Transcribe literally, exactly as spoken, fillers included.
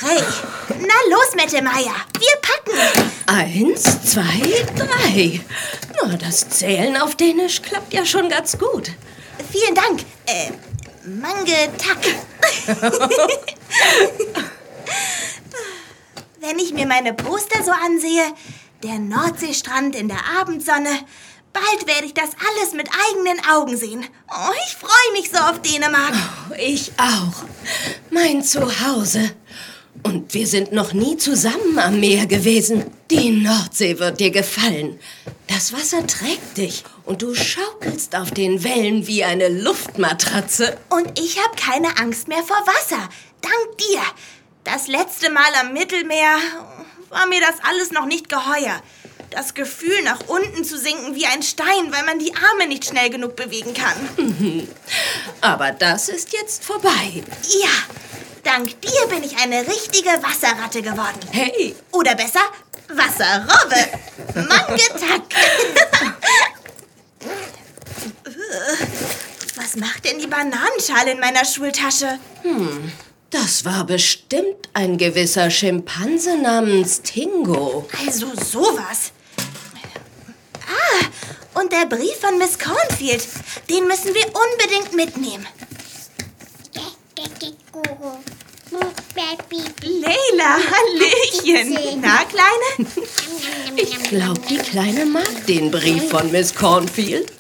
Hey, na los, Mette Meier, wir packen. Eins, zwei, drei. Na, das Zählen auf Dänisch klappt ja schon ganz gut. Vielen Dank. Äh, Mange tak. Wenn ich mir meine Poster so ansehe, der Nordseestrand in der Abendsonne, bald werde ich das alles mit eigenen Augen sehen. Oh, ich freue mich so auf Dänemark. Oh, ich auch. Mein Zuhause. Und wir sind noch nie zusammen am Meer gewesen. Die Nordsee wird dir gefallen. Das Wasser trägt dich und du schaukelst auf den Wellen wie eine Luftmatratze. Und ich habe keine Angst mehr vor Wasser. Dank dir. Das letzte Mal am Mittelmeer war mir das alles noch nicht geheuer. Das Gefühl, nach unten zu sinken wie ein Stein, weil man die Arme nicht schnell genug bewegen kann. Aber das ist jetzt vorbei. Ja, dank dir bin ich eine richtige Wasserratte geworden. Hey. Oder besser, Wasserrobbe. Mange tak. Was macht denn die Bananenschale in meiner Schultasche? Hm, das war bestimmt ein gewisser Schimpanse namens Tingo. Also sowas. Ah, und der Brief von Miss Cornfield. Den müssen wir unbedingt mitnehmen. Leila, Hallöchen. Na, Kleine? Ich glaube, die Kleine mag den Brief von Miss Cornfield.